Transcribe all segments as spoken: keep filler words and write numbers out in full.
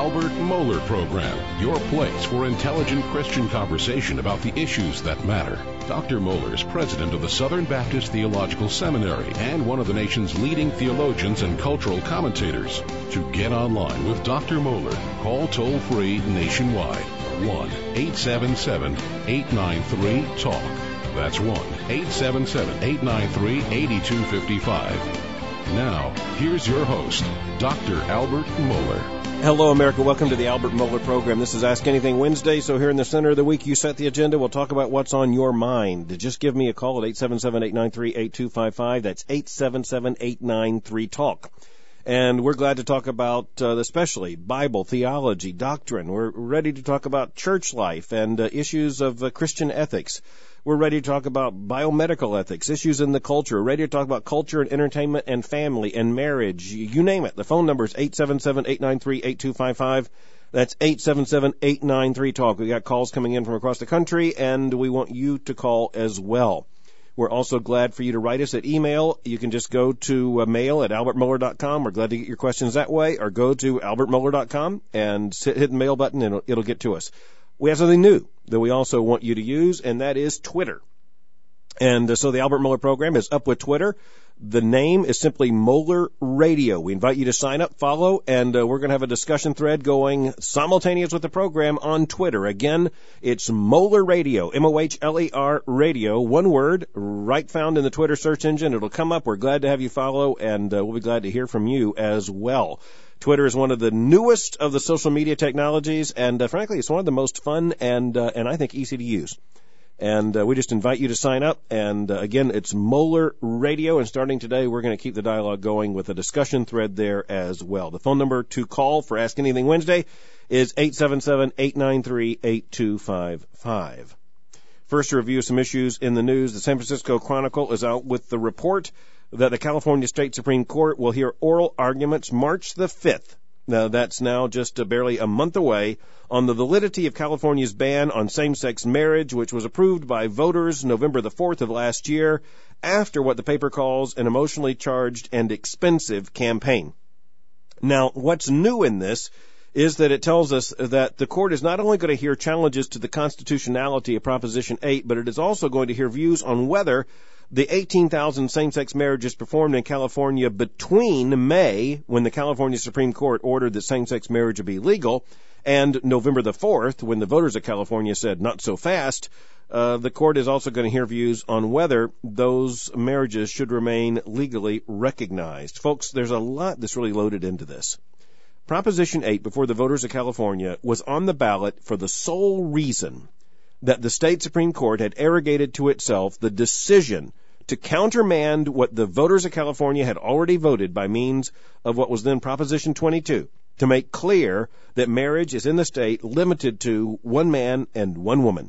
Albert Mohler Program, your place for intelligent Christian conversation about the issues that matter. Doctor Mohler is president of the Southern Baptist Theological Seminary and one of the nation's leading theologians and cultural commentators. To get online with Doctor Mohler, call toll-free nationwide, one eight seven seven, eight nine three, talk. That's one eight seven seven, eight nine three, eight two five five. Now, here's your host, Doctor Albert Mohler. Hello, America. Welcome to the Albert Mohler Program. This is Ask Anything Wednesday, so here in the center of the week, you set the agenda. We'll talk about what's on your mind. Just give me a call at eight seven seven, eight nine three, eight two five five. That's eight seven seven, eight nine three, talk. And we're glad to talk about, uh, especially Bible, theology, doctrine. We're ready to talk about church life and uh, issues of uh, Christian ethics. We're ready to talk about biomedical ethics, issues in the culture. We're ready to talk about culture and entertainment and family and marriage. You name it. The phone number is eight seven seven, eight nine three, eight two five five. That's eight seven seven, eight nine three, talk. We got calls coming in from across the country, and we want you to call as well. We're also glad for you to write us at email. You can just go to uh, mail at albert mohler dot com. We're glad to get your questions that way, or go to albert mohler dot com and hit the mail button, and it'll, it'll get to us. We have something new that we also want you to use, and that is Twitter. And uh, so the Albert Mohler Program is up with Twitter. The name is simply Mohler Radio. We invite you to sign up, follow, and uh, we're going to have a discussion thread going simultaneous with the program on Twitter. Again, it's Mohler Radio, M O H L E R Radio, one word, right found in the Twitter search engine. It'll come up. We're glad to have you follow, and uh, we'll be glad to hear from you as well. Twitter is one of the newest of the social media technologies, and uh, frankly, it's one of the most fun and uh, and I think easy to use. And uh, we just invite you to sign up. And uh, again, it's Mohler Radio, and starting today, we're going to keep the dialogue going with a discussion thread there as well. The phone number to call for Ask Anything Wednesday is eight seven seven, eight nine three, eight two five five. First, to review some issues in the news, the San Francisco Chronicle is out with the report that the California State Supreme Court will hear oral arguments March the fifth. Now, that's now just uh, barely a month away on the validity of California's ban on same-sex marriage, which was approved by voters November the fourth of last year after what the paper calls an emotionally charged and expensive campaign. Now, what's new in this is that it tells us that the court is not only going to hear challenges to the constitutionality of Proposition eight, but it is also going to hear views on whether the eighteen thousand same-sex marriages performed in California between May, when the California Supreme Court ordered that same-sex marriage would be legal, and November the fourth, when the voters of California said not so fast, uh, the court is also going to hear views on whether those marriages should remain legally recognized. Folks, there's a lot that's really loaded into this. Proposition eight, before the voters of California, was on the ballot for the sole reason that the state Supreme Court had arrogated to itself the decision to countermand what the voters of California had already voted by means of what was then Proposition twenty-two, to make clear that marriage is in the state limited to one man and one woman.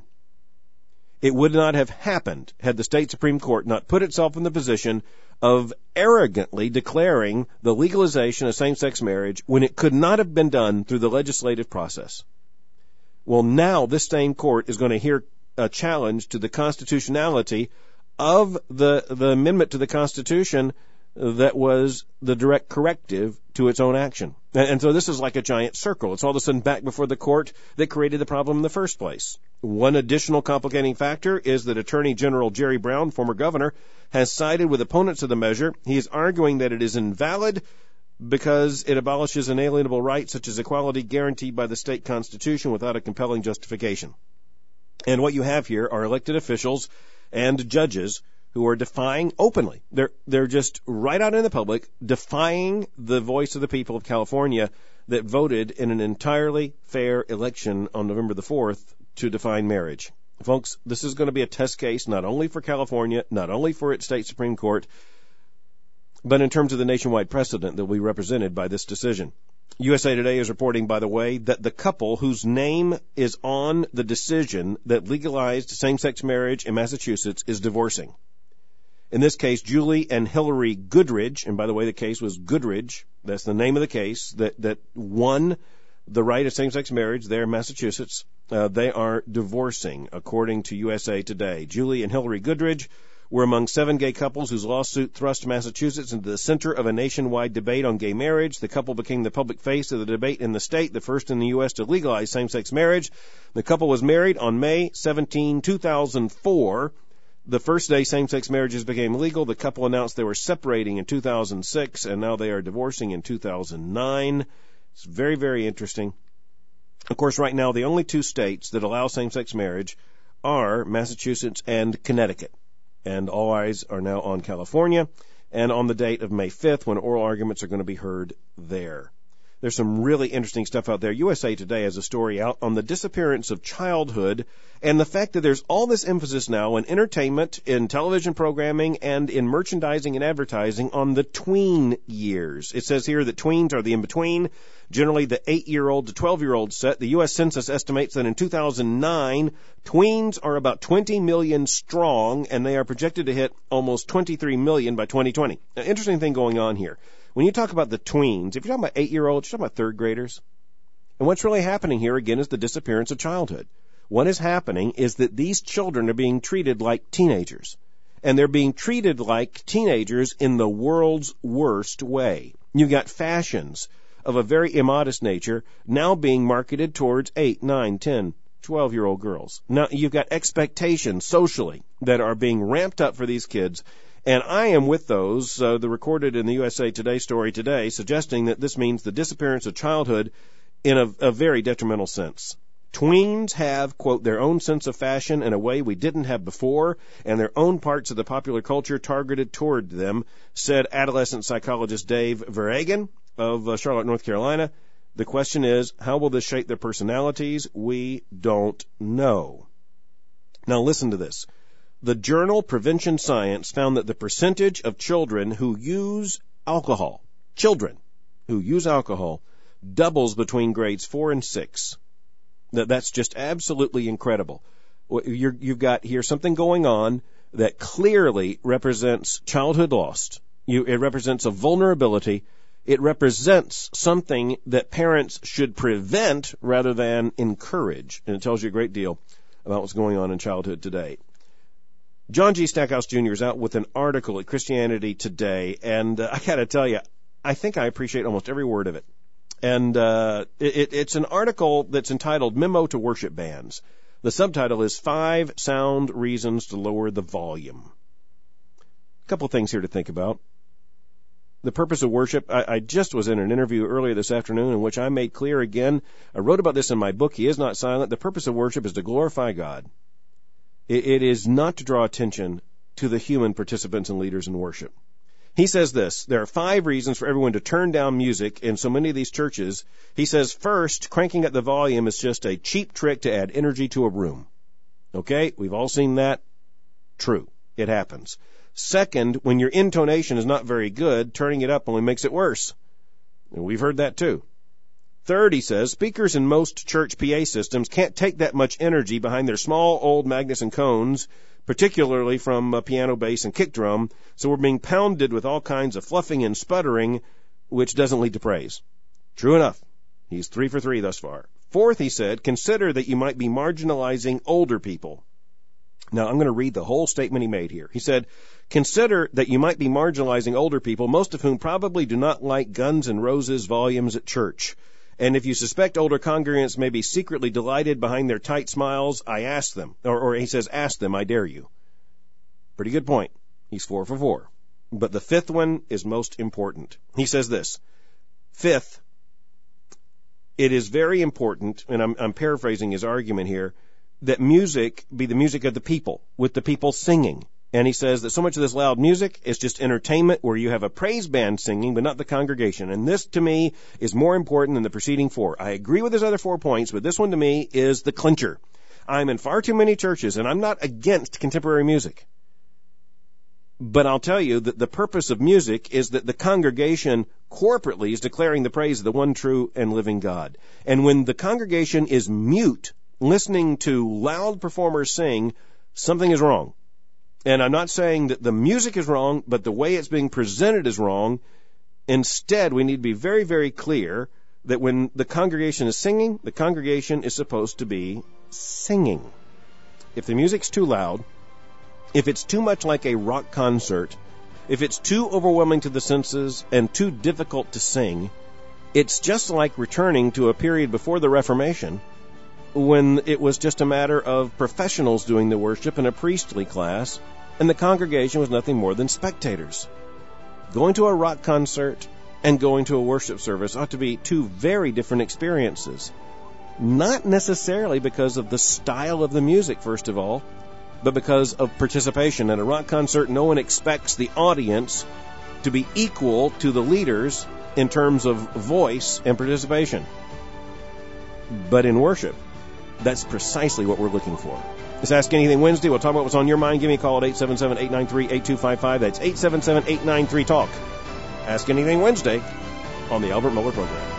It would not have happened had the state Supreme Court not put itself in the position of arrogantly declaring the legalization of same-sex marriage when it could not have been done through the legislative process. Well, now this same court is going to hear a challenge to the constitutionality of the the amendment to the Constitution that was the direct corrective to its own action. And, and so this is like a giant circle. It's all of a sudden back before the court that created the problem in the first place. One additional complicating factor is that Attorney General Jerry Brown, former governor, has sided with opponents of the measure. He is arguing that it is invalid because it abolishes inalienable rights such as equality guaranteed by the state constitution without a compelling justification. And what you have here are elected officials and judges who are defying openly. They're they're just right out in the public, defying the voice of the people of California that voted in an entirely fair election on November the fourth to define marriage. Folks, this is going to be a test case not only for California, not only for its state Supreme Court, but in terms of the nationwide precedent that will be represented by this decision. U S A Today is reporting, by the way, that the couple whose name is on the decision that legalized same-sex marriage in Massachusetts is divorcing. In this case, Julie and Hillary Goodridge, and by the way, the case was Goodridge, that's the name of the case, that, that won the right of same-sex marriage there in Massachusetts. Uh, they are divorcing, according to U S A Today. Julie and Hillary Goodridge were among seven gay couples whose lawsuit thrust Massachusetts into the center of a nationwide debate on gay marriage. The couple became the public face of the debate in the state, the first in the U S to legalize same-sex marriage. The couple was married on May seventeenth, two thousand four. The first day same-sex marriages became legal, the couple announced they were separating in two thousand six, and now they are divorcing in two thousand nine. It's very, very interesting. Of course, right now, the only two states that allow same-sex marriage are Massachusetts and Connecticut. And all eyes are now on California and on the date of May fifth when oral arguments are going to be heard there. There's some really interesting stuff out there. U S A Today has a story out on the disappearance of childhood and the fact that there's all this emphasis now in entertainment, in television programming, and in merchandising and advertising on the tween years. It says here that tweens are the in-between, generally the eight-year-old to twelve-year-old set. The U S Census estimates that in two thousand nine, tweens are about twenty million strong, and they are projected to hit almost twenty-three million by twenty twenty. Now, interesting thing going on here. When you talk about the tweens, if you're talking about eight-year-olds, you're talking about third graders. And what's really happening here, again, is the disappearance of childhood. What is happening is that these children are being treated like teenagers. And they're being treated like teenagers in the world's worst way. You've got fashions of a very immodest nature now being marketed towards eight, nine, ten, twelve-year-old girls. Now, you've got expectations socially that are being ramped up for these kids. And I am with those, uh, the recorded in the U S A Today story today, suggesting that this means the disappearance of childhood in a, a very detrimental sense. Tweens have, quote, their own sense of fashion in a way we didn't have before, and their own parts of the popular culture targeted toward them, said adolescent psychologist Dave Verhagen of uh, Charlotte, North Carolina. The question is, how will this shape their personalities? We don't know. Now listen to this. The journal Prevention Science found that the percentage of children who use alcohol, children who use alcohol, doubles between grades four and six. That That's just absolutely incredible. You're, you've got here something going on that clearly represents childhood lost. You, it represents a vulnerability. It represents something that parents should prevent rather than encourage. And it tells you a great deal about what's going on in childhood today. John G. Stackhouse Junior is out with an article at Christianity Today, and uh, I got to tell you, I think I appreciate almost every word of it. And uh, it, it's an article that's entitled Memo to Worship Bands. The subtitle is Five Sound Reasons to Lower the Volume. A couple things here to think about. The purpose of worship, I, I just was in an interview earlier this afternoon in which I made clear again, I wrote about this in my book, He Is Not Silent. The purpose of worship is to glorify God. It is not to draw attention to the human participants and leaders in worship. He says this, there are five reasons for everyone to turn down music in so many of these churches. He says, first, cranking up the volume is just a cheap trick to add energy to a room. Okay, we've all seen that. True, it happens. Second, when your intonation is not very good, turning it up only makes it worse. And we've heard that too. Third, he says, speakers in most church P A systems can't take that much energy behind their small, old magnets and cones, particularly from uh, piano, bass, and kick drum, so we're being pounded with all kinds of fluffing and sputtering, which doesn't lead to praise. True enough. He's three for three thus far. Fourth, he said, consider that you might be marginalizing older people. Now, I'm going to read the whole statement he made here. He said, consider that you might be marginalizing older people, most of whom probably do not like Guns N' Roses volumes at church. And if you suspect older congregants may be secretly delighted behind their tight smiles, I ask them, or, or he says, ask them, I dare you. Pretty good point. He's four for four. But the fifth one is most important. He says this, fifth, it is very important, and I'm, I'm paraphrasing his argument here, that music be the music of the people, with the people singing. And he says that so much of this loud music is just entertainment where you have a praise band singing, but not the congregation. And this, to me, is more important than the preceding four. I agree with his other four points, but this one, to me, is the clincher. I'm in far too many churches, and I'm not against contemporary music. But I'll tell you that the purpose of music is that the congregation corporately is declaring the praise of the one true and living God. And when the congregation is mute, listening to loud performers sing, something is wrong. And I'm not saying that the music is wrong, but the way it's being presented is wrong. Instead, we need to be very, very clear that when the congregation is singing, the congregation is supposed to be singing. If the music's too loud, if it's too much like a rock concert, if it's too overwhelming to the senses and too difficult to sing, it's just like returning to a period before the Reformation when it was just a matter of professionals doing the worship in a priestly class, and the congregation was nothing more than spectators. Going to a rock concert and going to a worship service ought to be two very different experiences. Not necessarily because of the style of the music, first of all, but because of participation. At a rock concert, no one expects the audience to be equal to the leaders in terms of voice and participation. But in worship, that's precisely what we're looking for. It's Ask Anything Wednesday. We'll talk about what's on your mind. Give me a call at eight seven seven, eight nine three, eight two five five. That's eight seven seven, eight nine three, talk. Ask Anything Wednesday on the Albert Mohler Program.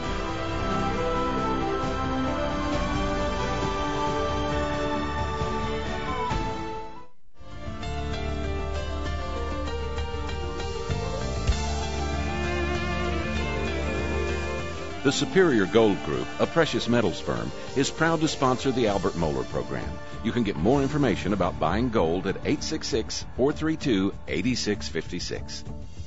The Superior Gold Group, a precious metals firm, is proud to sponsor the Albert Mohler Program. You can get more information about buying gold at eight six six, four three two, eight six five six.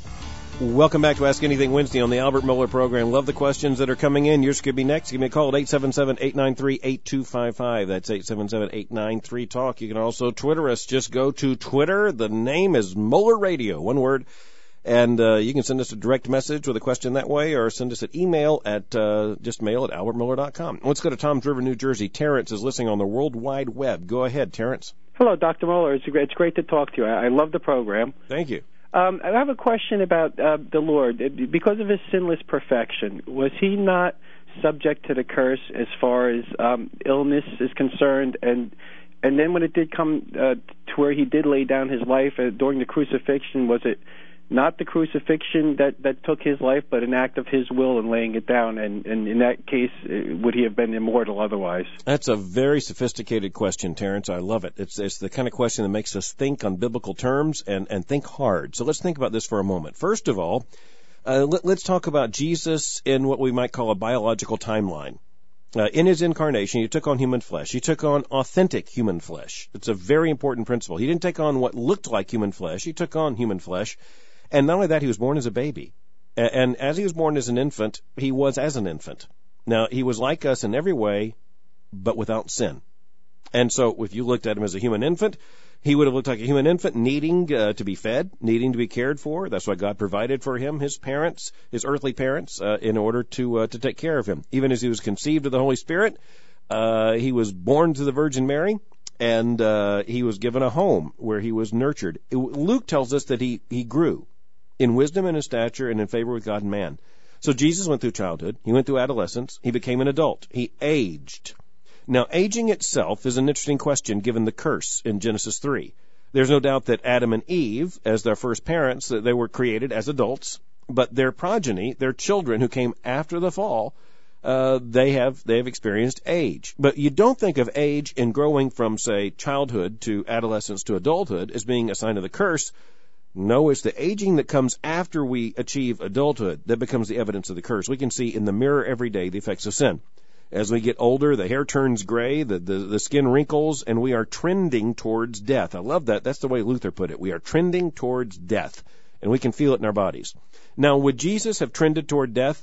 Welcome back to Ask Anything Wednesday on the Albert Mohler Program. Love the questions that are coming in. Yours could be next. Give me a call at eight seven seven, eight nine three, eight two five five. That's eight seven seven, eight nine three, talk. You can also Twitter us. Just go to Twitter. The name is Mohler Radio, one word. And uh, you can send us a direct message with a question that way, or send us an email at uh, just mail at albert mohler dot com. Let's go to Toms River, New Jersey. Terrence is listening on the World Wide Web. Go ahead, Terrence. Hello, Doctor Mohler. It's great, it's great to talk to you. I, I love the program. Thank you. Um, I have a question about uh, the Lord. Because of his sinless perfection, was he not subject to the curse as far as um, illness is concerned? And and then when it did come uh, to where he did lay down his life uh, during the crucifixion, was it not the crucifixion that, that took his life, but an act of his will in laying it down? And, and in that case, would he have been immortal otherwise? That's a very sophisticated question, Terrence. I love it. It's, it's the kind of question that makes us think on biblical terms and, and think hard. So let's think about this for a moment. First of all, uh, let, let's talk about Jesus in what we might call a biological timeline. Uh, in his incarnation, he took on human flesh. He took on authentic human flesh. It's a very important principle. He didn't take on what looked like human flesh. He took on human flesh. And not only that, he was born as a baby. And as he was born as an infant, he was as an infant. Now, he was like us in every way, but without sin. And so if you looked at him as a human infant, he would have looked like a human infant needing uh, to be fed, needing to be cared for. That's why God provided for him his parents, his earthly parents, uh, in order to uh, to take care of him. Even as he was conceived of the Holy Spirit, uh, he was born to the Virgin Mary. And uh, he was given a home where he was nurtured. It, Luke tells us that he, he grew in wisdom and in stature and in favor with God and man. So Jesus went through childhood. He went through adolescence. He became an adult. He aged. Now, aging itself is an interesting question given the curse in Genesis three. There's no doubt that Adam and Eve, as their first parents, they were created as adults, but their progeny, their children who came after the fall, uh, they have they have experienced age. But you don't think of age in growing from, say, childhood to adolescence to adulthood as being a sign of the curse. No, it's the aging that comes after we achieve adulthood that becomes the evidence of the curse. We can see in the mirror every day the effects of sin. As we get older, the hair turns gray, the, the, the skin wrinkles, and we are trending towards death. I love that. That's the way Luther put it. We are trending towards death, and we can feel it in our bodies. Now, would Jesus have trended toward death?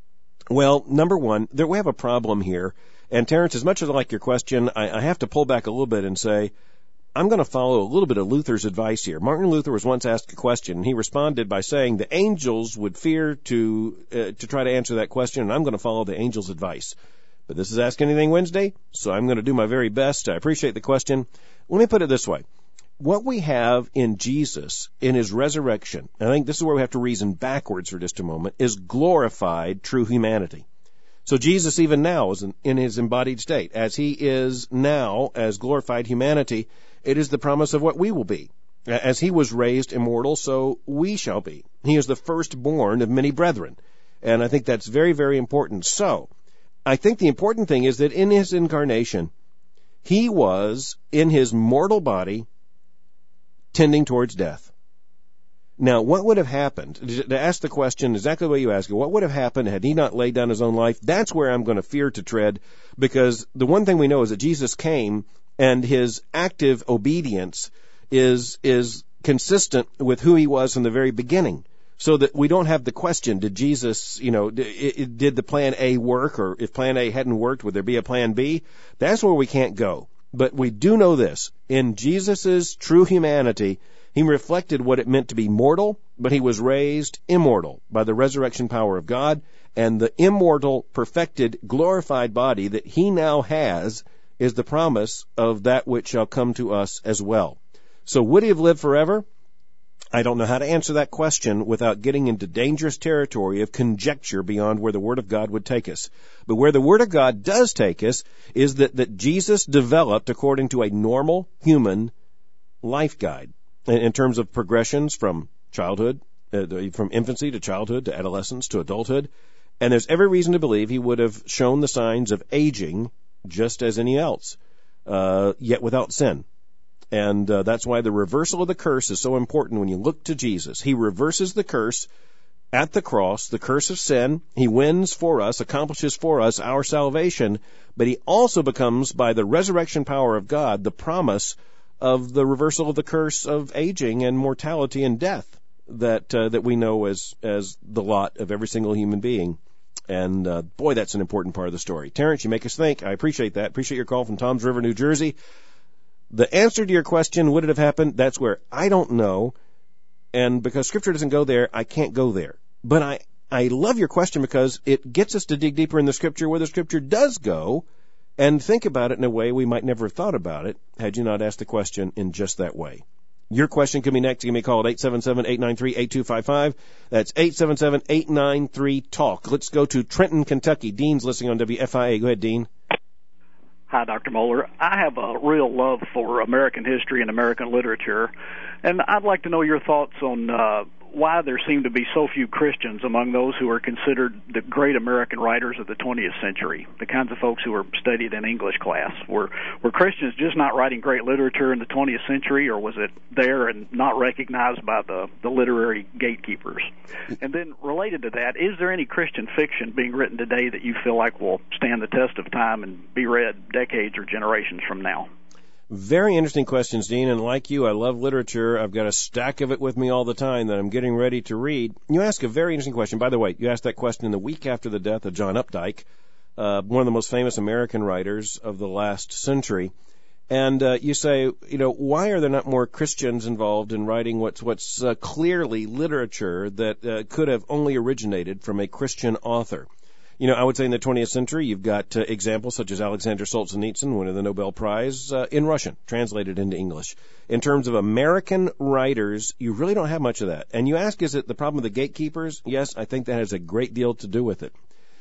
Well, number one, there, we have a problem here. And Terrence, as much as I like your question, I, I have to pull back a little bit and say, I'm going to follow a little bit of Luther's advice here. Martin Luther was once asked a question, and he responded by saying the angels would fear to uh, to try to answer that question, and I'm going to follow the angels' advice. But this is Ask Anything Wednesday, so I'm going to do my very best. I appreciate the question. Let me put it this way. What we have in Jesus, in his resurrection, and I think this is where we have to reason backwards for just a moment, is glorified true humanity. So Jesus even now is in, in his embodied state. As he is now as glorified humanity, it is the promise of what we will be. As he was raised immortal, so we shall be. He is the firstborn of many brethren. And I think that's very, very important. So, I think the important thing is that in his incarnation, he was, in his mortal body, tending towards death. Now, what would have happened, to ask the question exactly the way you ask it, what would have happened had he not laid down his own life? That's where I'm going to fear to tread, because the one thing we know is that Jesus came, and his active obedience is is consistent with who he was from the very beginning, so that we don't have the question, did Jesus, you know, did, did the plan A work, or if plan A hadn't worked, would there be a plan B? That's where we can't go. But we do know this. In Jesus' true humanity, he reflected what it meant to be mortal, but he was raised immortal by the resurrection power of God, and the immortal, perfected, glorified body that he now has is the promise of that which shall come to us as well. So would he have lived forever? I don't know how to answer that question without getting into dangerous territory of conjecture beyond where the Word of God would take us. But where the Word of God does take us is that, that Jesus developed according to a normal human life guide in, in terms of progressions from childhood, uh, from infancy to childhood to adolescence to adulthood. And there's every reason to believe he would have shown the signs of aging just as any else, uh, yet without sin. And uh, that's why the reversal of the curse is so important when you look to Jesus. He reverses the curse at the cross, the curse of sin. He wins for us, accomplishes for us our salvation, but he also becomes, by the resurrection power of God, the promise of the reversal of the curse of aging and mortality and death that uh, that we know as as the lot of every single human being. And, uh, boy, that's an important part of the story. Terrence, you make us think. I appreciate that. Appreciate your call from Toms River, New Jersey. The answer to your question, would it have happened? That's where I don't know. And because Scripture doesn't go there, I can't go there. But I, I love your question because it gets us to dig deeper in the Scripture where the Scripture does go and think about it in a way we might never have thought about it had you not asked the question in just that way. Your question can be next. Give me a call at eight seven seven, eight nine three, eight two five five. That's eight seven seven, eight nine three, talk. Let's go to Trenton, Kentucky. Dean's listening on W F I A. Go ahead, Dean. Hi, Doctor Moeller. I have a real love for American history and American literature, and I'd like to know your thoughts on uh, why there seem to be so few Christians among those who are considered the great American writers of the twentieth century, the kinds of folks who were studied in English class. Were, were Christians just not writing great literature in the twentieth century, or was it there and not recognized by the, the literary gatekeepers? And then related to that, is there any Christian fiction being written today that you feel like will stand the test of time and be read decades or generations from now? Very interesting questions, Dean, and like you, I love literature. I've got a stack of it with me all the time that I'm getting ready to read. You ask a very interesting question. By the way, you asked that question the week after the death of John Updike, uh, one of the most famous American writers of the last century. And uh, you say, you know, why are there not more Christians involved in writing what's what's uh, clearly literature that uh, could have only originated from a Christian author? You know, I would say in the twentieth century, you've got uh, examples such as Alexander Solzhenitsyn, winner of the Nobel Prize, uh, in Russian, translated into English. In terms of American writers, you really don't have much of that. And you ask, is it the problem of the gatekeepers? Yes, I think that has a great deal to do with it.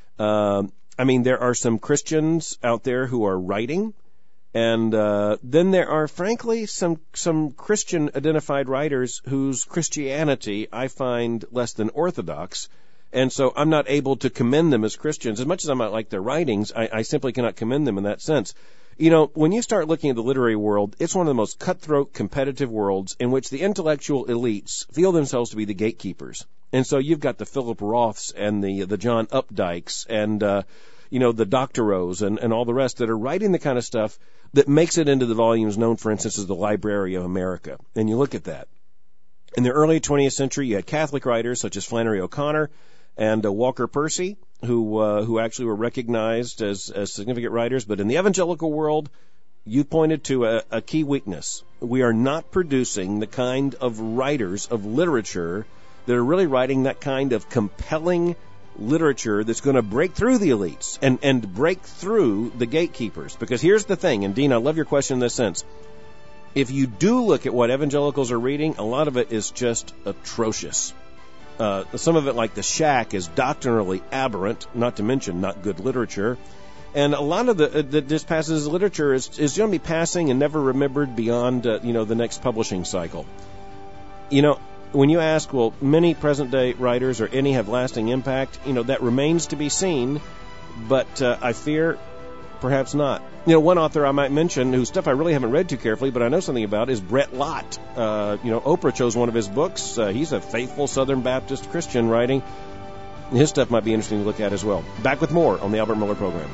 Um, I mean, there are some Christians out there who are writing, and uh, then there are, frankly, some some Christian-identified writers whose Christianity I find less than orthodox. And so I'm not able to commend them as Christians. As much as I might like their writings, I, I simply cannot commend them in that sense. You know, when you start looking at the literary world, it's one of the most cutthroat, competitive worlds in which the intellectual elites feel themselves to be the gatekeepers. And so you've got the Philip Roths and the the John Updikes and, uh, you know, the Doctorowes and, and all the rest that are writing the kind of stuff that makes it into the volumes known, for instance, as the Library of America. And you look at that. In the early twentieth century, you had Catholic writers such as Flannery O'Connor and uh, Walker Percy, who uh, who actually were recognized as, as significant writers. But in the evangelical world, you pointed to a, a key weakness. We are not producing the kind of writers of literature that are really writing that kind of compelling literature that's going to break through the elites and, and break through the gatekeepers. Because here's the thing, and Dean, I love your question in this sense. If you do look at what evangelicals are reading, a lot of it is just atrocious. Uh, some of it, like The Shack, is doctrinally aberrant, not to mention not good literature. And a lot of the, uh, the this passes literature is, is going to be passing and never remembered beyond, uh, you know, the next publishing cycle. You know, when you ask, well, many present-day writers or any have lasting impact, you know, that remains to be seen, but uh, I fear perhaps not. You know, one author I might mention, whose stuff I really haven't read too carefully, but I know something about, is Brett Lott. Uh, you know, Oprah chose one of his books. Uh, he's a faithful Southern Baptist Christian writing. His stuff might be interesting to look at as well. Back with more on the Albert Miller Program.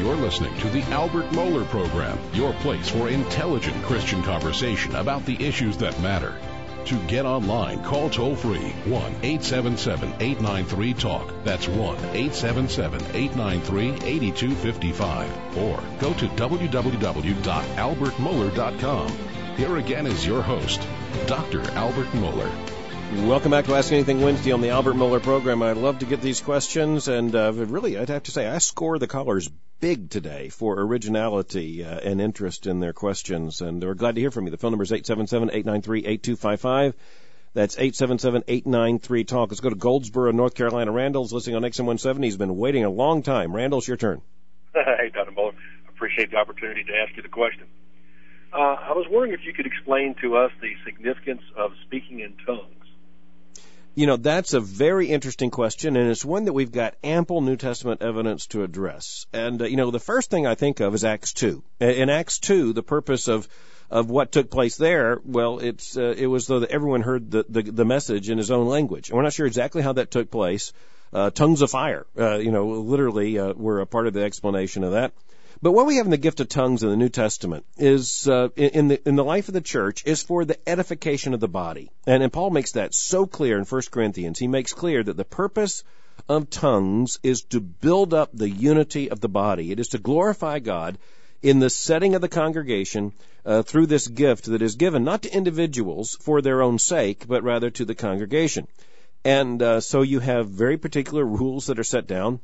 You're listening to the Albert Mohler Program, your place for intelligent Christian conversation about the issues that matter. To get online, call toll-free one eight seven seven, eight nine three, talk. That's one eight seven seven, eight nine three, eight two five five. Or go to w w w dot albert mohler dot com. Here again is your host, Doctor Albert Mohler. Welcome back to Ask Anything Wednesday on the Albert Mohler Program. I love to get these questions, and uh, really, I'd have to say, I score the callers big today for originality uh, and interest in their questions, and we're glad to hear from you. The phone number is eight seven seven, eight nine three, eight two five five. That's eight seven seven, eight nine three, talk. Let's go to Goldsboro, North Carolina. Randall's listening on X M seventeen. He's been waiting a long time. Randall, it's your turn. Hey, Doctor Mohler. Appreciate the opportunity to ask you the question. Uh, I was wondering if you could explain to us the significance of speaking in tongues. You know, that's a very interesting question, and it's one that we've got ample New Testament evidence to address. And, uh, you know, the first thing I think of is Acts two. In Acts two, the purpose of of what took place there, well, it's uh, it was though that everyone heard the, the, the message in his own language. And we're not sure exactly how that took place. Uh, tongues of fire, uh, you know, literally uh, were a part of the explanation of that. But what we have in the gift of tongues in the New Testament is, uh, in the in the life of the church, is for the edification of the body. And, and Paul makes that so clear in First Corinthians. He makes clear that the purpose of tongues is to build up the unity of the body. It is to glorify God in the setting of the congregation uh, through this gift that is given not to individuals for their own sake, but rather to the congregation. And uh, so you have very particular rules that are set down.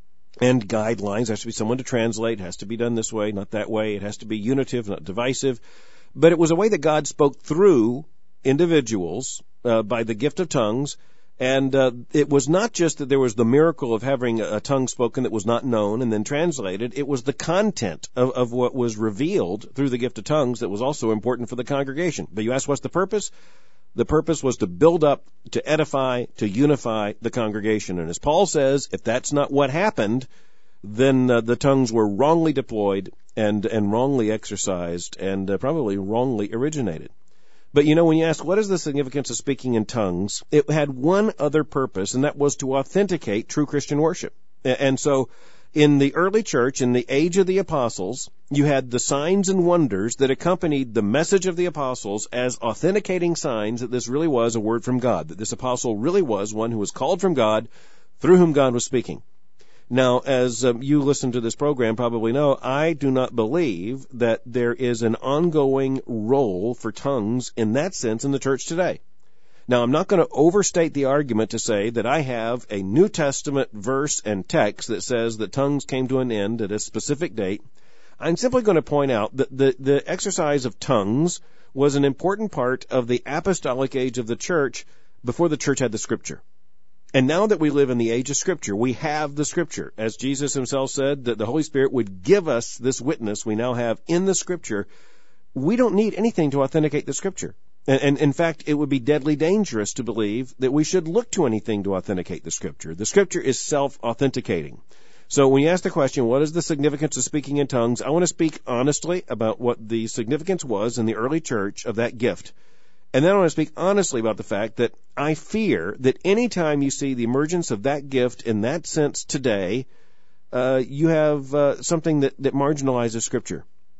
And guidelines. There has to be someone to translate. It has to be done this way, not that way. It has to be unitive, not divisive. But it was a way that God spoke through individuals uh, by the gift of tongues. And uh, it was not just that there was the miracle of having a tongue spoken that was not known and then translated. It was the content of, of what was revealed through the gift of tongues that was also important for the congregation. But you ask, what's the purpose? The purpose was to build up, to edify, to unify the congregation. And as Paul says, if that's not what happened, then uh, the tongues were wrongly deployed and, and wrongly exercised and uh, probably wrongly originated. But, you know, when you ask what is the significance of speaking in tongues, it had one other purpose, and that was to authenticate true Christian worship. And so in the early church, in the age of the apostles, you had the signs and wonders that accompanied the message of the apostles as authenticating signs that this really was a word from God, that this apostle really was one who was called from God, through whom God was speaking. Now, as um, you listen to this program probably know, I do not believe that there is an ongoing role for tongues in that sense in the church today. Now, I'm not going to overstate the argument to say that I have a New Testament verse and text that says that tongues came to an end at a specific date. I'm simply going to point out that the, the exercise of tongues was an important part of the apostolic age of the church before the church had the Scripture. And now that we live in the age of Scripture, we have the Scripture. As Jesus himself said, that the Holy Spirit would give us this witness we now have in the Scripture. We don't need anything to authenticate the Scripture. And, and in fact, it would be deadly dangerous to believe that we should look to anything to authenticate the Scripture. The Scripture is self-authenticating. So when you ask the question, what is the significance of speaking in tongues, I want to speak honestly about what the significance was in the early church of that gift. And then I want to speak honestly about the fact that I fear that any time you see the emergence of that gift in that sense today, uh, you have uh, something that, that marginalizes Scripture.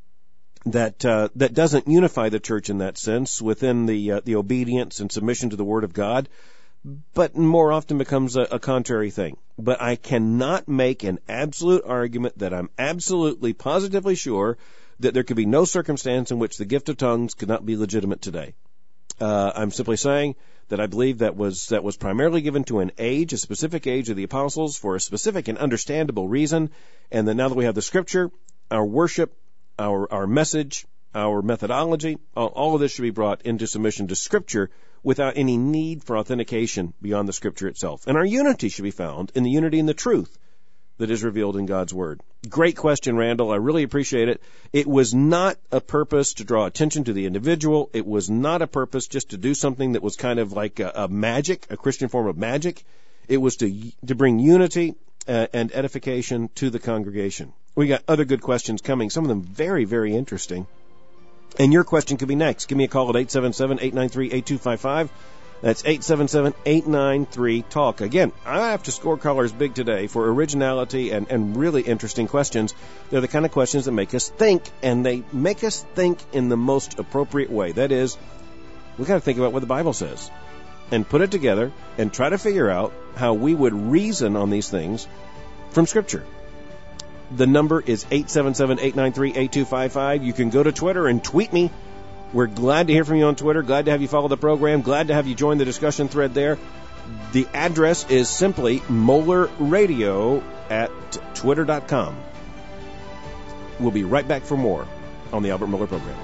That uh, that doesn't unify the church in that sense within the uh, the obedience and submission to the Word of God, but more often becomes a, a contrary thing. But I cannot make an absolute argument that I'm absolutely positively sure that there could be no circumstance in which the gift of tongues could not be legitimate today. Uh, I'm simply saying that I believe that was that was primarily given to an age, a specific age of the apostles for a specific and understandable reason, and that now that we have the Scripture, our worship, Our our message, our methodology, all, all of this should be brought into submission to Scripture without any need for authentication beyond the Scripture itself. And our unity should be found in the unity and the truth that is revealed in God's Word. Great question, Randall. I really appreciate it. It was not a purpose to draw attention to the individual. It was not a purpose just to do something that was kind of like a, a magic, a Christian form of magic. It was to to bring unity uh, and edification to the congregation. We got other good questions coming, some of them very, very interesting. And your question could be next. Give me a call at eight seven seven, eight nine three, eight two five five. That's eight seven seven, eight nine three, talk. Again, I have to score callers big today for originality and, and really interesting questions. They're the kind of questions that make us think, and they make us think in the most appropriate way. That is, we got to think about what the Bible says and put it together and try to figure out how we would reason on these things from Scripture. The number is eight seven seven, eight nine three, eight two five five. You can go to Twitter and tweet me. We're glad to hear from you on Twitter. Glad to have you follow the program. Glad to have you join the discussion thread there. The address is simply Moeller Radio at twitter dot com. We'll be right back for more on the Albert Mohler Program.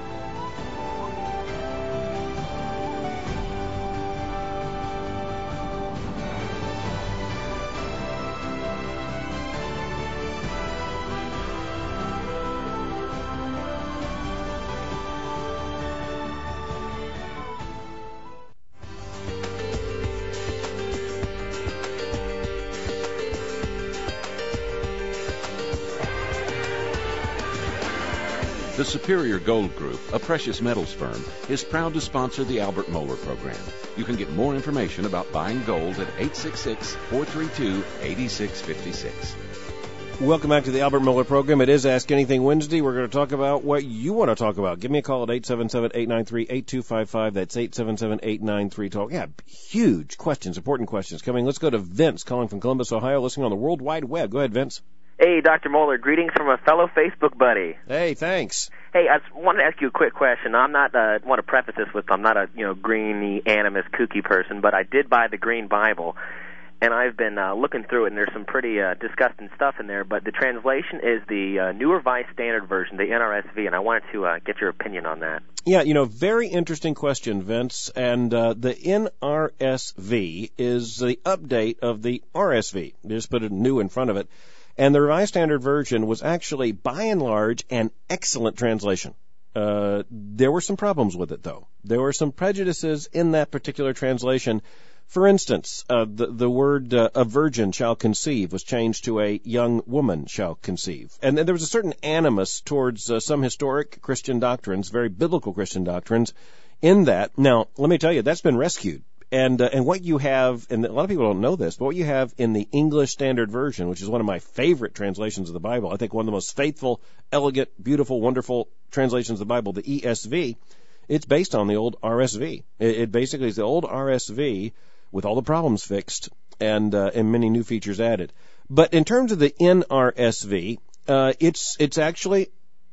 The Superior Gold Group, a precious metals firm, is proud to sponsor the Albert Mohler Program. You can get more information about buying gold at eight six six, four three two, eight six five six. Welcome back to the Albert Mohler Program. It is Ask Anything Wednesday. We're going to talk about what you want to talk about. Give me a call at eight seven seven, eight nine three, eight two five five. That's eight seven seven, eight nine three, talk. Yeah, huge questions, important questions coming. Let's go to Vince calling from Columbus, Ohio, listening on the World Wide Web. Go ahead, Vince. Hey, Doctor Mohler, greetings from a fellow Facebook buddy. Hey, thanks. Hey, I just wanted to ask you a quick question. I'm not, uh, want to preface this with, I'm not a, you know, greeny, animist, kooky person, but I did buy the Green Bible, and I've been uh, looking through it, and there's some pretty uh, disgusting stuff in there, but the translation is the uh, New Revised Standard Version, the N R S V, and I wanted to uh, get your opinion on that. Yeah, you know, very interesting question, Vince, and uh, the N R S V is the update of the R S V. They just put a new in front of it. And the Revised Standard Version was actually, by and large, an excellent translation. Uh, there were some problems with it, though. There were some prejudices in that particular translation. For instance, uh, the, the word uh, a virgin shall conceive was changed to a young woman shall conceive. And then there was a certain animus towards uh, some historic Christian doctrines, very biblical Christian doctrines, in that. Now, let me tell you, that's been rescued. And uh, and what you have, and a lot of people don't know this, but what you have in the English Standard Version, which is one of my favorite translations of the Bible, I think one of the most faithful, elegant, beautiful, wonderful translations of the Bible, the E S V, it's based on the old R S V. It, it basically is the old R S V with all the problems fixed and uh, and many new features added. But in terms of the N R S V, uh, it's it's actually,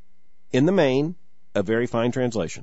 in the main, a very fine translation.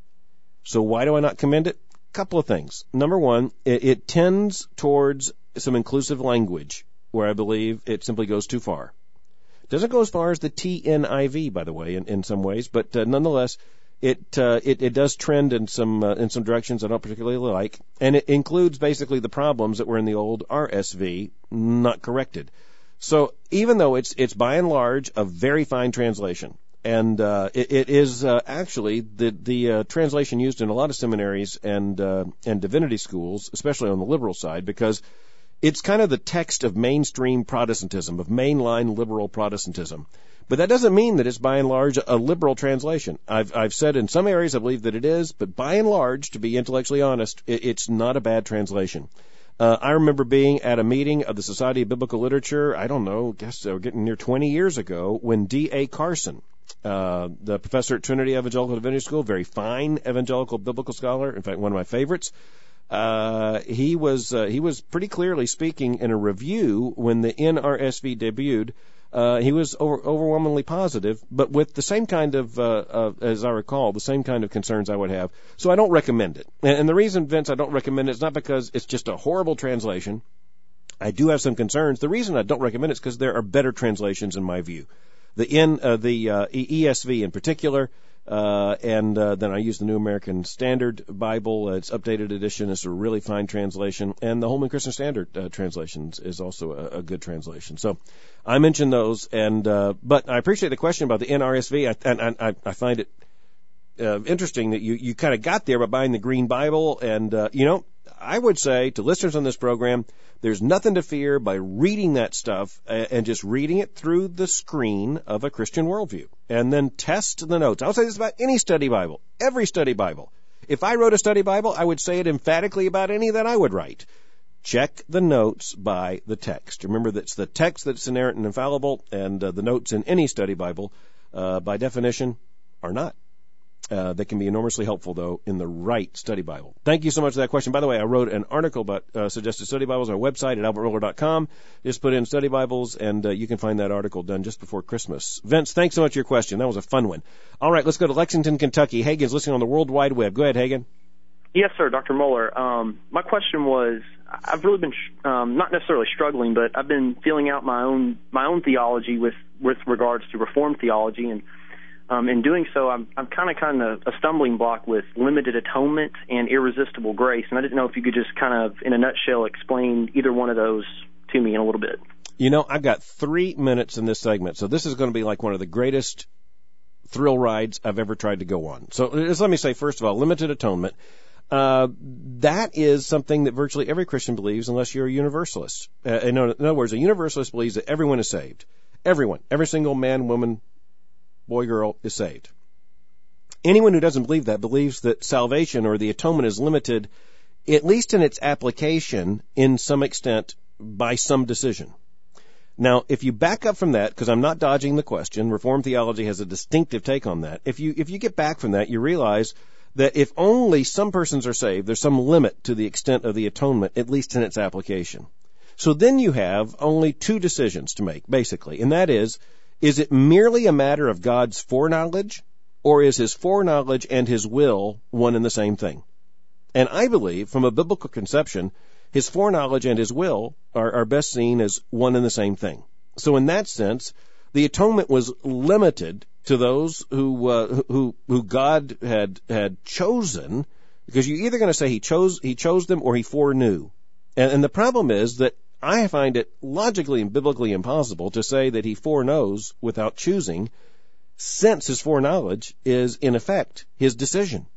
So why do I not commend it? Couple of things. Number one, it, it tends towards some inclusive language where I believe it simply goes too far. It doesn't go as far as the T N I V, by the way, in, in some ways, but uh, nonetheless, it, uh, it it does trend in some uh, in some directions I don't particularly like, and it includes basically the problems that were in the old R S V, not corrected. So even though it's it's by and large a very fine translation, and uh, it, it is uh, actually the the uh, translation used in a lot of seminaries and uh, and divinity schools, especially on the liberal side, because it's kind of the text of mainstream Protestantism, of mainline liberal Protestantism. But that doesn't mean that it's by and large a liberal translation. I've I've said in some areas I believe that it is, but by and large, to be intellectually honest, it, it's not a bad translation. Uh, I remember being at a meeting of the Society of Biblical Literature, I don't know, I guess we're getting near twenty years ago, when D A Carson, Uh, the professor at Trinity Evangelical Divinity School, very fine evangelical biblical scholar, in fact, one of my favorites. Uh, he was uh, he was pretty clearly speaking in a review when the N R S V debuted. Uh, he was over, overwhelmingly positive, but with the same kind of, uh, uh, as I recall, the same kind of concerns I would have. So I don't recommend it. And, and the reason, Vince, I don't recommend it is not because it's just a horrible translation. I do have some concerns. The reason I don't recommend it is because there are better translations in my view. The N, uh, the uh, E S V in particular, uh, and uh, then I use the New American Standard Bible. Uh, its updated edition is a really fine translation, and the Holman Christian Standard uh, translation is also a, a good translation. So I mentioned those, and uh, but I appreciate the question about the N R S V, I, and I, I find it uh, interesting that you, you kind of got there by buying the Green Bible, and uh, you know, I would say to listeners on this program, there's nothing to fear by reading that stuff and just reading it through the screen of a Christian worldview. And then test the notes. I would say this about any study Bible, every study Bible. If I wrote a study Bible, I would say it emphatically about any that I would write. Check the notes by the text. Remember, that's the text that's inerrant and infallible, and uh, the notes in any study Bible, uh, by definition, are not. Uh, they can be enormously helpful, though, in the right study Bible. Thank you so much for that question. By the way, I wrote an article about uh, suggested study Bibles on our website at albert mohler dot com. Just put in study Bibles, and uh, you can find that article done just before Christmas. Vince, thanks so much for your question. That was a fun one. All right, let's go to Lexington, Kentucky. Hagen's listening on the World Wide Web. Go ahead, Hagen. Yes, sir, Doctor Mohler. Um, my question was, I've really been um, not necessarily struggling, but I've been feeling out my own my own theology with, with regards to Reformed theology, and Um, in doing so, I'm, I'm kind of kind of a stumbling block with limited atonement and irresistible grace, and I didn't know if you could just kind of, in a nutshell, explain either one of those to me in a little bit. You know, I've got three minutes in this segment, so this is going to be like one of the greatest thrill rides I've ever tried to go on. So just let me say, first of all, limited atonement. Uh, that is something that virtually every Christian believes, unless you're a universalist. Uh, in, in other words, a universalist believes that everyone is saved. Everyone, every single man, woman, boy, girl is saved. Anyone who doesn't believe that believes that salvation or the atonement is limited, at least in its application, in some extent, by some decision. Now, if you back up from that, because I'm not dodging the question, Reformed theology has a distinctive take on that. If you if you get back from that, you realize that if only some persons are saved, there's some limit to the extent of the atonement, at least in its application. So then you have only two decisions to make, basically, and that is, is it merely a matter of God's foreknowledge, or is his foreknowledge and his will one and the same thing? And I believe, from a biblical conception, his foreknowledge and his will are, are best seen as one and the same thing. So in that sense, the atonement was limited to those who uh, who who God had had chosen, because you're either going to say he chose he chose them or he foreknew. And, and the problem is that I find it logically and biblically impossible to say that he foreknows without choosing, since his foreknowledge is, in effect, his decision.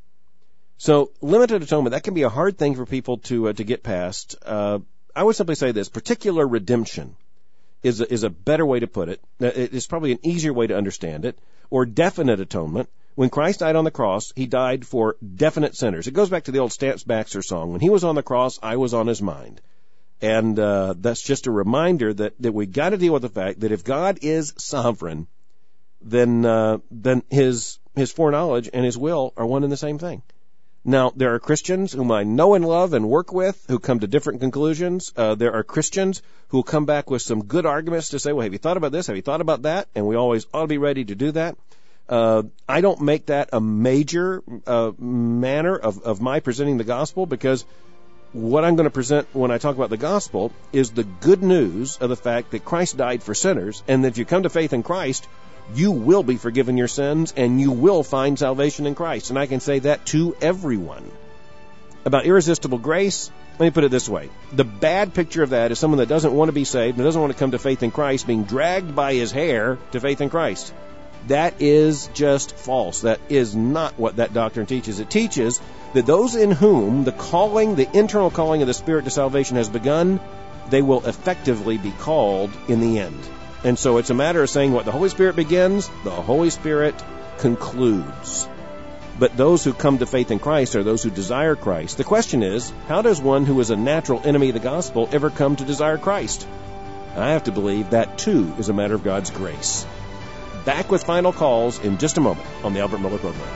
So limited atonement, that can be a hard thing for people to uh, to get past. Uh, I would simply say this: particular redemption is a, is a better way to put it. It's probably an easier way to understand it. Or definite atonement. When Christ died on the cross, he died for definite sinners. It goes back to the old Stamps Baxter song. When he was on the cross, I was on his mind. And uh, that's just a reminder that, that we got to deal with the fact that if God is sovereign, then uh, then his his foreknowledge and his will are one and the same thing. Now, there are Christians whom I know and love and work with who come to different conclusions. Uh, there are Christians who will come back with some good arguments to say, well, have you thought about this? Have you thought about that? And we always ought to be ready to do that. Uh, I don't make that a major uh, manner of, of my presenting the gospel, because what I'm going to present when I talk about the gospel is the good news of the fact that Christ died for sinners, and that if you come to faith in Christ, you will be forgiven your sins, and you will find salvation in Christ. And I can say that to everyone. About irresistible grace, let me put it this way. The bad picture of that is someone that doesn't want to be saved and doesn't want to come to faith in Christ being dragged by his hair to faith in Christ. That is just false. That is not what that doctrine teaches. It teaches that those in whom the calling, the internal calling of the Spirit to salvation has begun, they will effectively be called in the end. And so it's a matter of saying what the Holy Spirit begins, the Holy Spirit concludes. But those who come to faith in Christ are those who desire Christ. The question is, how does one who is a natural enemy of the gospel ever come to desire Christ? I have to believe that, too, is a matter of God's grace. Back with final calls in just a moment on the Albert Mohler Program.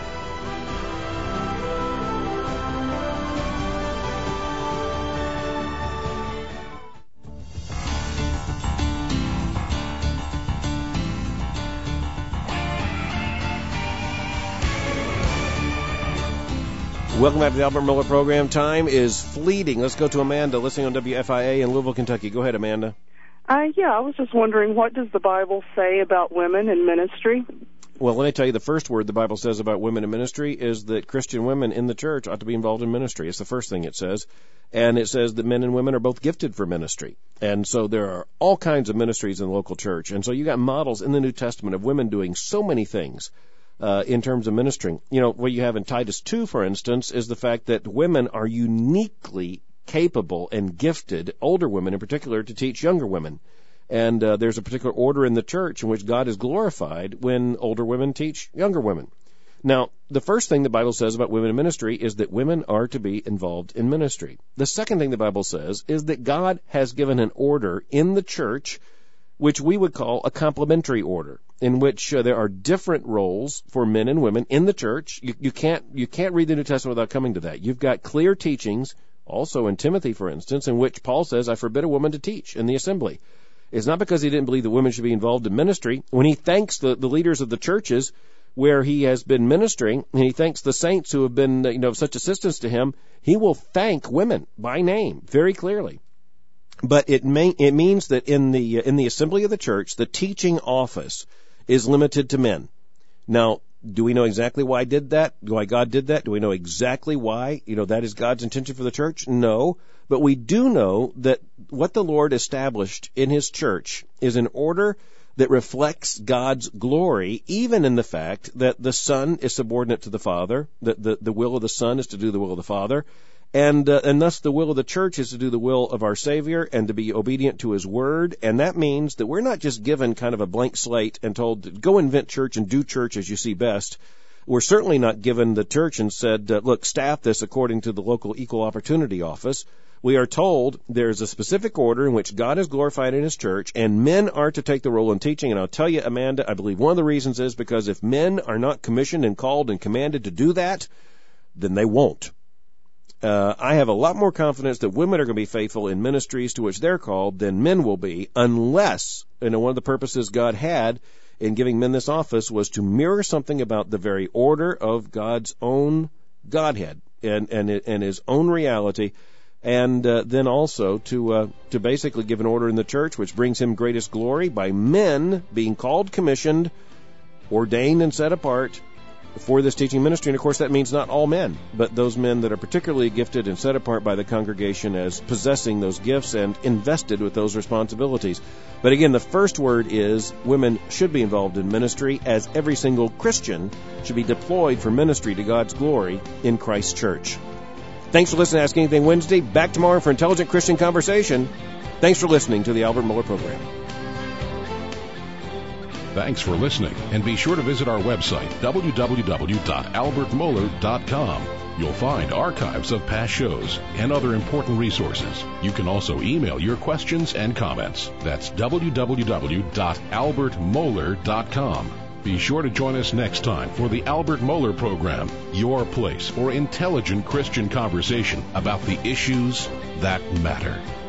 Welcome back to the Albert Mohler Program. Time is fleeting. Let's go to Amanda, listening on W F I A in Louisville, Kentucky. Go ahead, Amanda. Uh, yeah, I was just wondering, what does the Bible say about women in ministry? Well, let me tell you, the first word the Bible says about women in ministry is that Christian women in the church ought to be involved in ministry. It's the first thing it says. And it says that men and women are both gifted for ministry. And so there are all kinds of ministries in the local church. And so you got models in the New Testament of women doing so many things uh, in terms of ministering. You know, what you have in Titus two, for instance, is the fact that women are uniquely capable and gifted, older women in particular, to teach younger women. And uh, there's a particular order in the church in which God is glorified when older women teach younger women. Now, the first thing the Bible says about women in ministry is that women are to be involved in ministry. The second thing the Bible says is that God has given an order in the church which we would call a complementary order, in which uh, there are different roles for men and women in the church. You, you can't you can't read the New Testament without coming to that. You've got clear teachings, also in Timothy, for instance, in which Paul says, I forbid a woman to teach in the assembly. It's not because he didn't believe that women should be involved in ministry. When he thanks the, the leaders of the churches where he has been ministering, and he thanks the saints who have been, you know, of such assistance to him, he will thank women by name very clearly. But it may, it means that in the in the assembly of the church, the teaching office is limited to men. Now, do we know exactly why I did that? Why God did that? Do we know exactly why? You know, that is God's intention for the church? No. But we do know that what the Lord established in His church is an order that reflects God's glory, even in the fact that the Son is subordinate to the Father, that the, the will of the Son is to do the will of the Father, and uh, and thus the will of the church is to do the will of our Savior and to be obedient to His Word. And that means that we're not just given kind of a blank slate and told, go invent church and do church as you see best. We're certainly not given the church and said, uh, look, staff this according to the local equal opportunity office. We are told there's a specific order in which God is glorified in His church, and men are to take the role in teaching. And I'll tell you, Amanda, I believe one of the reasons is because if men are not commissioned and called and commanded to do that, then they won't. Uh, I have a lot more confidence that women are going to be faithful in ministries to which they're called than men will be, unless, you know, one of the purposes God had in giving men this office was to mirror something about the very order of God's own Godhead and and, and His own reality, and uh, then also to uh, to basically give an order in the church which brings Him greatest glory by men being called, commissioned, ordained, and set apart for this teaching ministry. And of course that means not all men, but those men that are particularly gifted and set apart by the congregation as possessing those gifts and invested with those responsibilities. But again, the first word is women should be involved in ministry, as every single Christian should be deployed for ministry to God's glory in Christ's church. Thanks for listening to Ask Anything Wednesday. Back tomorrow for Intelligent Christian Conversation. Thanks for listening to the Albert Mohler Program. Thanks for listening, and be sure to visit our website, w w w dot albert mohler dot com. You'll find archives of past shows and other important resources. You can also email your questions and comments. That's w w w dot albert mohler dot com. Be sure to join us next time for the Albert Mohler Program, your place for intelligent Christian conversation about the issues that matter.